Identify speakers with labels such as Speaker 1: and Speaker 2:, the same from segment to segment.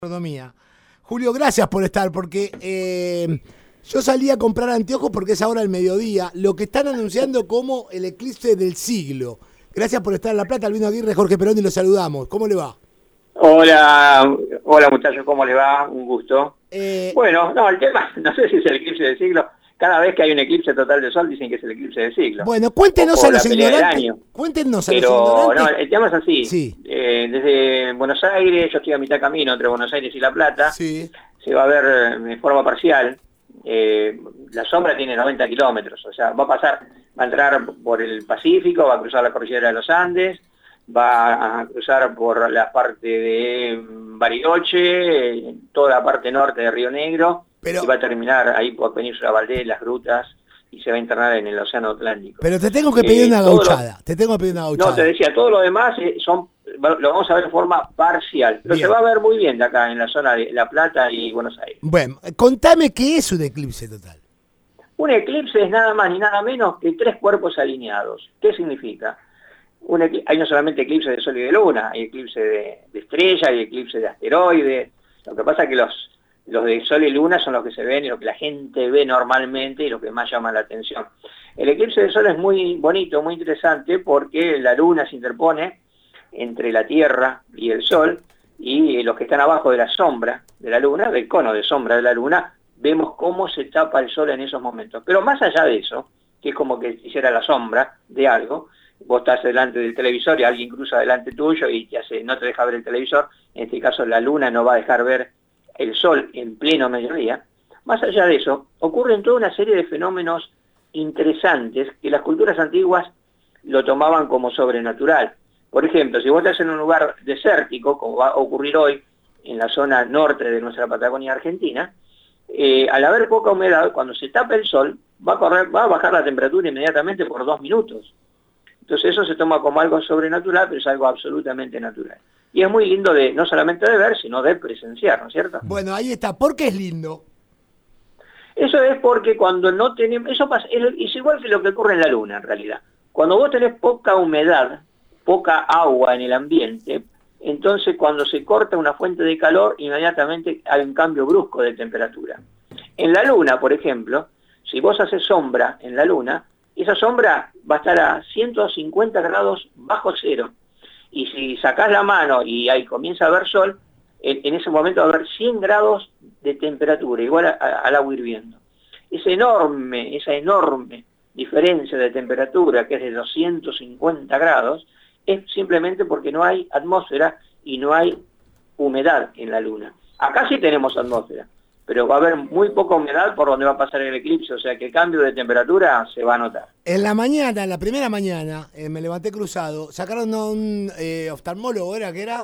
Speaker 1: Economía. Julio, gracias por estar, porque yo salí a comprar anteojos porque es ahora el mediodía, lo que están anunciando como el eclipse del siglo. Gracias por estar en La Plata, Albino Aguirre, Jorge Perón, y los saludamos. ¿Cómo le va?
Speaker 2: Hola muchachos, ¿cómo le va? Un gusto. Bueno, no, el tema, no sé si es el eclipse del siglo. Cada vez que hay un eclipse total de sol dicen que es el eclipse del siglo.
Speaker 1: Bueno, cuéntenos a los ignorantes. Cuéntenos a los ignorantes.
Speaker 2: No, el tema es así.
Speaker 1: Sí.
Speaker 2: Desde Buenos Aires, yo estoy a mitad camino entre Buenos Aires y La Plata.
Speaker 1: Sí.
Speaker 2: Se va a ver de forma parcial. La sombra tiene 90 kilómetros, o sea, va a entrar por el Pacífico, va a cruzar la cordillera de los Andes, va a cruzar por la parte de Bariloche, toda la parte norte de Río Negro, y va a terminar ahí por Península Valdés, las grutas, y se va a internar en el Océano Atlántico.
Speaker 1: Pero te tengo que pedir una gauchada,
Speaker 2: No, te decía, todo lo demás lo vamos a ver de forma parcial, pero bien. Se va a ver muy bien de acá, en la zona de La Plata y Buenos Aires.
Speaker 1: Bueno, contame qué es un eclipse total.
Speaker 2: Un eclipse es nada más ni nada menos que 3 cuerpos alineados. ¿Qué significa? Hay no solamente eclipse de sol y de luna, hay eclipse de estrella, hay eclipse de asteroides. Lo que pasa es que los de sol y luna son los que se ven y lo que la gente ve normalmente y lo que más llama la atención. El eclipse de sol es muy bonito, muy interesante, porque la luna se interpone entre la Tierra y el sol, y los que están abajo de la sombra de la luna, del cono de sombra de la luna, vemos cómo se tapa el sol en esos momentos. Pero más allá de eso, que es como que hiciera la sombra de algo, vos estás delante del televisor y alguien cruza delante tuyo y no te deja ver el televisor, en este caso la luna no va a dejar ver el sol en pleno mediodía. Más allá de eso, ocurren toda una serie de fenómenos interesantes que las culturas antiguas lo tomaban como sobrenatural. Por ejemplo, si vos estás en un lugar desértico, como va a ocurrir hoy en la zona norte de nuestra Patagonia Argentina, al haber poca humedad, cuando se tapa el sol, va a bajar la temperatura inmediatamente por 2 minutos. Entonces eso se toma como algo sobrenatural, pero es algo absolutamente natural. Y es muy lindo no solamente de ver, sino de presenciar, ¿no es cierto?
Speaker 1: Bueno, ahí está. ¿Por qué es lindo?
Speaker 2: Eso es porque cuando no tenemos... Eso pasa, es igual que lo que ocurre en la luna, en realidad. Cuando vos tenés poca humedad, poca agua en el ambiente, entonces cuando se corta una fuente de calor, inmediatamente hay un cambio brusco de temperatura. En la luna, por ejemplo, si vos haces sombra en la luna, esa sombra va a estar a 150 grados bajo cero. Y si sacás la mano y ahí comienza a haber sol, en ese momento va a haber 100 grados de temperatura, igual al agua hirviendo. Esa enorme diferencia de temperatura, que es de 250 grados, es simplemente porque no hay atmósfera y no hay humedad en la luna. Acá sí tenemos atmósfera, pero va a haber muy poca humedad por donde va a pasar el eclipse, o sea que el cambio de temperatura se va a notar.
Speaker 1: En la mañana, en la primera mañana, me levanté cruzado, sacaron a un oftalmólogo,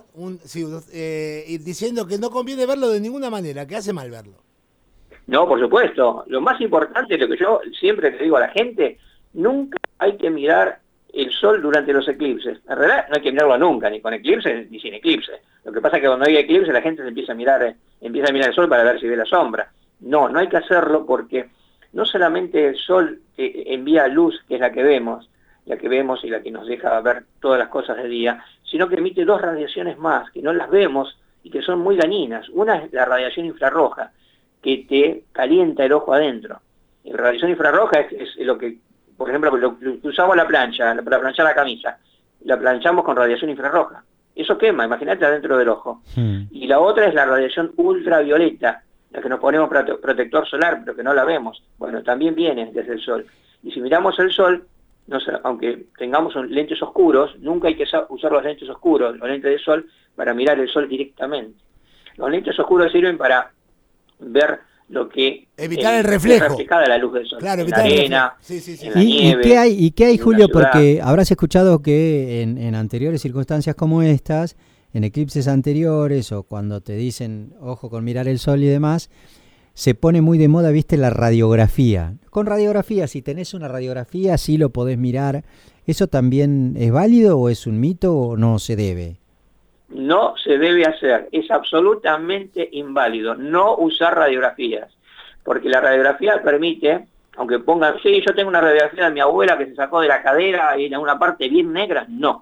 Speaker 1: diciendo que no conviene verlo de ninguna manera, que hace mal verlo.
Speaker 2: No, por supuesto. Lo más importante, lo que yo siempre le digo a la gente, nunca hay que mirar el sol durante los eclipses. En realidad no hay que mirarlo nunca, ni con eclipse ni sin eclipse. Lo que pasa es que cuando hay eclipse la gente se empieza a mirar el sol para ver si ve la sombra. No hay que hacerlo porque no solamente el sol envía luz, que es la que vemos y la que nos deja ver todas las cosas de día, sino que emite 2 radiaciones más, que no las vemos y que son muy dañinas. Una es la radiación infrarroja, que te calienta el ojo adentro. La radiación infrarroja es lo que, por ejemplo, lo que usamos la plancha, para planchar la camisa, la planchamos con radiación infrarroja. Eso quema, imagínate adentro del ojo. Y la otra es la radiación ultravioleta, la que nos ponemos protector solar, pero que no la vemos. Bueno, también viene desde el sol. Y si miramos el sol, aunque tengamos lentes oscuros, nunca hay que usar los lentes oscuros, los lentes de sol, para mirar el sol directamente. Los lentes oscuros sirven para ver lo que
Speaker 1: evitar el reflejo,
Speaker 2: reflejada la luz del sol,
Speaker 1: claro,
Speaker 2: en la arena,
Speaker 1: sí.
Speaker 2: En la nieve.
Speaker 3: ¿Y qué hay, Julio? Porque habrás escuchado que en anteriores circunstancias como estas, en eclipses anteriores o cuando te dicen ojo con mirar el sol y demás, se pone muy de moda, viste, la radiografía. Con radiografía, si tenés una radiografía, sí lo podés mirar. ¿Eso también es válido o es un mito o no se debe?
Speaker 2: No se debe hacer, es absolutamente inválido no usar radiografías, porque la radiografía permite, aunque pongan, sí, yo tengo una radiografía de mi abuela que se sacó de la cadera y en una parte bien negra, no,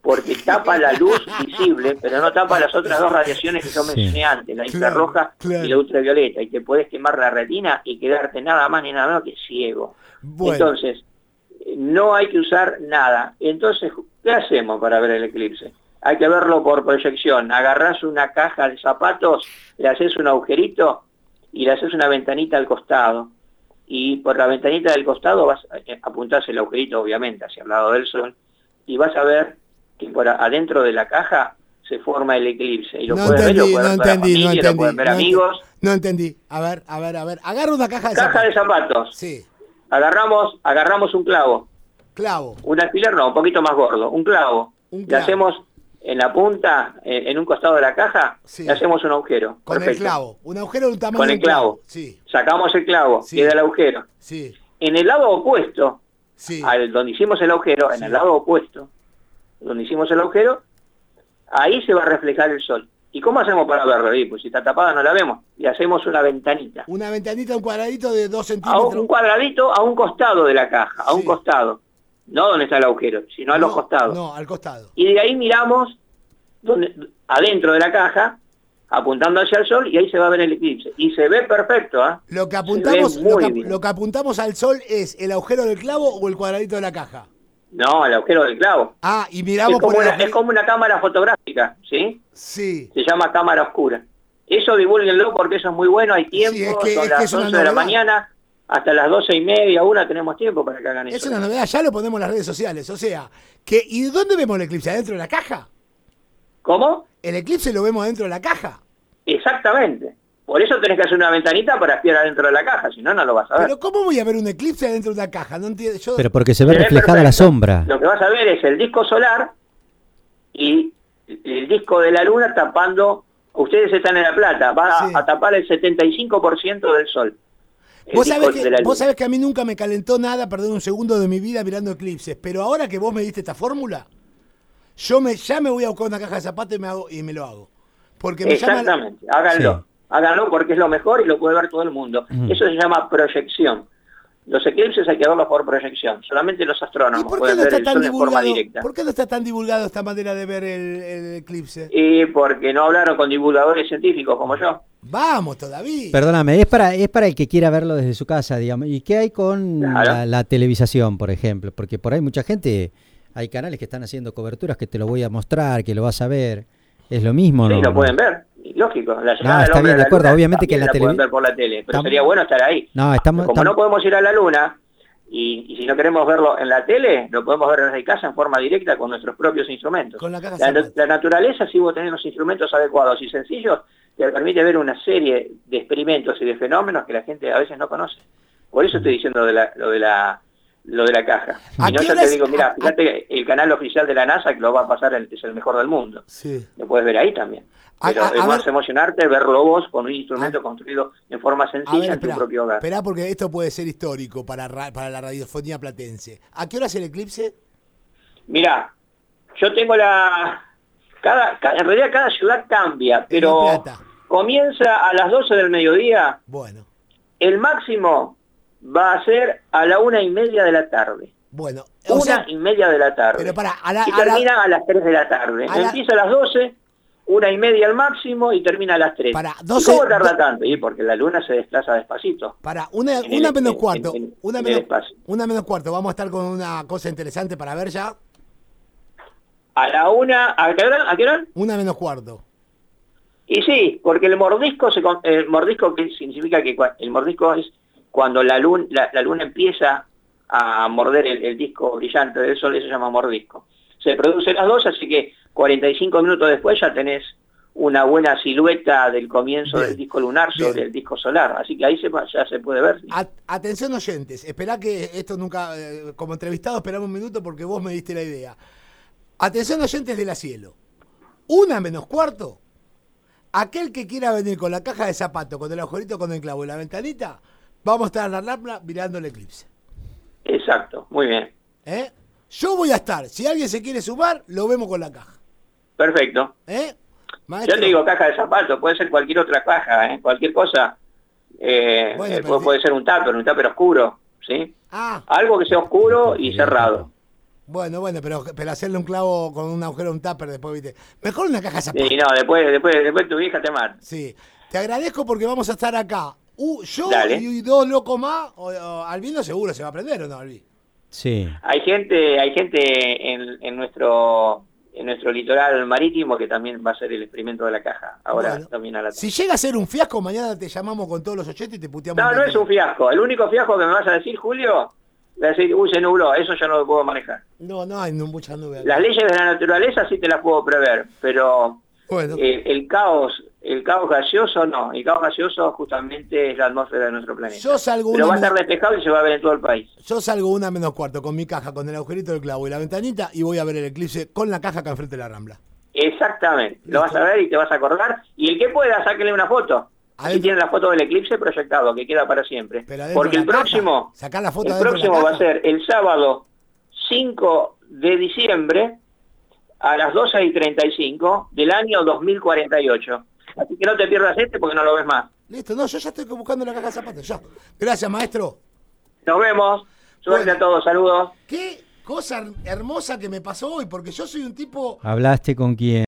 Speaker 2: porque tapa la luz visible, pero no tapa las otras dos radiaciones que yo mencioné antes, la infrarroja y la ultravioleta, y te puedes quemar la retina y quedarte nada más ni nada menos que ciego. Bueno. Entonces, no hay que usar nada. Entonces, ¿qué hacemos para ver el eclipse? Hay que verlo por proyección. Agarrás una caja de zapatos, le haces un agujerito y le haces una ventanita al costado. Y por la ventanita del costado apuntás el agujerito, obviamente, hacia el lado del sol, y vas a ver que por adentro de la caja se forma el eclipse. Y lo puedes ver, lo puedes ver familia, lo pueden ver amigos.
Speaker 1: No entendí. A ver. Agarra una caja de zapatos.
Speaker 2: Caja de zapatos.
Speaker 1: Sí.
Speaker 2: Agarramos un clavo.
Speaker 1: Clavo.
Speaker 2: Un alfiler no, un poquito más gordo. Un clavo. Le hacemos en la punta, en un costado de la caja, le hacemos un agujero.
Speaker 1: Con el clavo. Un agujero de un tamaño.
Speaker 2: Con el clavo.
Speaker 1: Sí.
Speaker 2: Sacamos el clavo, queda el agujero.
Speaker 1: Sí.
Speaker 2: En el lado opuesto, donde hicimos el agujero, en el lado opuesto, donde hicimos el agujero, ahí se va a reflejar el sol. ¿Y cómo hacemos para verlo? Pues si está tapada no la vemos. Y hacemos una ventanita.
Speaker 1: Una ventanita, un cuadradito de 2 centímetros.
Speaker 2: Un cuadradito a un costado de la caja, a un costado. No donde está el agujero, sino a los costados.
Speaker 1: No, al costado.
Speaker 2: Y de ahí miramos adentro de la caja, apuntando hacia el sol, y ahí se va a ver el eclipse. Y se ve perfecto, ¿eh?
Speaker 1: Lo que apuntamos al sol es el agujero del clavo o el cuadradito de la caja.
Speaker 2: No, el agujero del clavo.
Speaker 1: Ah, y miramos
Speaker 2: es como una cámara fotográfica, ¿sí?
Speaker 1: Sí.
Speaker 2: Se llama cámara oscura. Eso divúlguenlo porque eso es muy bueno, hay tiempo, son las 11 de la mañana, hasta las 12:30, 1 tenemos tiempo para que hagan eso.
Speaker 1: Es una novedad, ya lo ponemos en las redes sociales, o sea, ¿y dónde vemos el eclipse? ¿Adentro de la caja?
Speaker 2: ¿Cómo?
Speaker 1: ¿El eclipse lo vemos adentro de la caja?
Speaker 2: Exactamente. Por eso tenés que hacer una ventanita para espiar adentro de la caja, si no, no lo vas a ver.
Speaker 1: ¿Pero cómo voy a ver un eclipse adentro de una caja? No entiendo.
Speaker 3: Pero porque se ve reflejada la sombra.
Speaker 2: Lo que vas a ver es el disco solar y el disco de la luna tapando. Ustedes están en La Plata, va a tapar el 75% del sol.
Speaker 1: Vos sabés que a mí nunca me calentó nada perder un segundo de mi vida mirando eclipses, pero ahora que vos me diste esta fórmula, ya me voy a buscar una caja de zapatos y me lo hago. Porque me
Speaker 2: Exactamente, háganlo. Háganlo porque es lo mejor y lo puede ver todo el mundo. Eso se llama proyección. Los eclipses hay que verlos por proyección. Solamente los astrónomos pueden ver el sol de forma directa.
Speaker 1: ¿Por qué no está tan divulgado esta manera de ver el eclipse?
Speaker 2: Y porque no hablaron con divulgadores científicos como yo.
Speaker 1: Vamos todavía.
Speaker 3: Perdóname, es para el que quiera verlo desde su casa, digamos. ¿Y qué hay con la televisación, por ejemplo? Porque por ahí mucha gente, hay canales que están haciendo coberturas que te lo voy a mostrar, que lo vas a ver. ¿Es lo mismo, no?
Speaker 2: Sí, lo pueden ver. Lógico, la llegada
Speaker 3: está bien, de acuerdo, obviamente que la
Speaker 2: pueden ver por la tele, pero sería bueno estar ahí.
Speaker 3: No,
Speaker 2: como no podemos ir a la luna, y si no queremos verlo en la tele, lo podemos ver desde casa en forma directa con nuestros propios instrumentos.
Speaker 1: Con la
Speaker 2: naturaleza, si vos tenés los instrumentos adecuados y sencillos, te permite ver una serie de experimentos y de fenómenos que la gente a veces no conoce. Por eso estoy diciendo lo de la caja. Y no, yo te digo, mira, fíjate, el canal oficial de la NASA que lo va a pasar es el mejor del mundo.
Speaker 1: Sí.
Speaker 2: Lo puedes ver ahí también. Pero es más emocionarte verlo vos con un instrumento construido en forma sencilla en tu propio hogar.
Speaker 1: Esperá, porque esto puede ser histórico para la radiofonía platense. ¿A qué hora es el eclipse?
Speaker 2: Mirá, yo tengo en realidad cada ciudad cambia, pero comienza a las 12 del mediodía.
Speaker 1: Bueno.
Speaker 2: El máximo va a ser a la 1:30 de la tarde.
Speaker 1: Bueno.
Speaker 2: 1:30 de la tarde.
Speaker 1: Pero
Speaker 2: y termina a las 3 de la tarde. Empieza a las 12... 1:30 al máximo y termina a las 3. ¿Y cómo tarda tanto? Porque la luna se desplaza despacito.
Speaker 1: Una menos cuarto. Una menos cuarto. Vamos a estar con una cosa interesante para ver ya.
Speaker 2: ¿A la 1? ¿A qué hora?
Speaker 1: 1 menos cuarto.
Speaker 2: Y sí, porque el mordisco, ¿qué significa? Que el mordisco es cuando la luna empieza a morder el disco brillante del sol, eso se llama mordisco. Se produce a las 2, así que 45 minutos después ya tenés una buena silueta del comienzo del disco lunar sobre el disco solar, así que ahí ya se puede ver.
Speaker 1: Atención oyentes, esperá que esto nunca, como entrevistado esperamos un minuto porque vos me diste la idea. Atención oyentes de la cielo, 1 menos cuarto, aquel que quiera venir con la caja de zapatos, con el agujerito, con el clavo y la ventanita, vamos a estar en la lámpara mirando el eclipse.
Speaker 2: Exacto, muy bien.
Speaker 1: Yo voy a estar, si alguien se quiere sumar, lo vemos con la caja.
Speaker 2: Perfecto.
Speaker 1: Maestro.
Speaker 2: Yo te digo caja de zapatos, puede ser cualquier otra caja, cualquier cosa. Puede ser un tupper oscuro, ¿sí? Algo que sea oscuro y cerrado.
Speaker 1: Bueno, pero hacerle un clavo con un agujero, un tupper después, ¿viste? Mejor una caja de zapatos.
Speaker 2: Sí, no, después tu vieja te mata.
Speaker 1: Sí. Te agradezco porque vamos a estar acá. Yo
Speaker 2: Dale.
Speaker 1: y 2 locos más. Albino seguro se va a aprender, ¿o no, Albi?
Speaker 3: Sí.
Speaker 2: Hay gente en nuestro litoral marítimo que también va a hacer el experimento de la caja. Ahora
Speaker 1: Bueno,
Speaker 2: también a la
Speaker 1: si llega a ser un fiasco, mañana te llamamos con todos los 80 y te puteamos.
Speaker 2: No es un fiasco. El único fiasco que me vas a decir, Julio, voy a decir, se nubló. Eso yo no lo puedo manejar.
Speaker 1: No hay muchas nubes.
Speaker 2: Las leyes de la naturaleza sí te las puedo prever, pero
Speaker 1: Bueno.
Speaker 2: el caos gaseoso no. El caos gaseoso justamente es la atmósfera de nuestro planeta.
Speaker 1: Yo salgo
Speaker 2: pero
Speaker 1: una
Speaker 2: va a estar despejado y se va a ver en todo el país.
Speaker 1: Yo salgo 1:45 con mi caja, con el agujerito del clavo y la ventanita y voy a ver el eclipse con la caja acá enfrente de la Rambla.
Speaker 2: Exactamente. Lo vas a ver y te vas a acordar. Y el que pueda, sáquenle una foto. Así tiene la foto del eclipse proyectado, que queda para siempre. Porque el próximo,
Speaker 1: sacar la foto
Speaker 2: el próximo va a ser el sábado 5 de diciembre a las 12:35 del año 2048. Así que no te pierdas porque no lo ves más.
Speaker 1: Listo, no, yo ya estoy buscando la caja de zapatos, ya. Gracias, maestro.
Speaker 2: Nos vemos. Suerte a todos, saludos.
Speaker 1: Qué cosa hermosa que me pasó hoy, porque yo soy un tipo...
Speaker 3: ¿Hablaste con quién?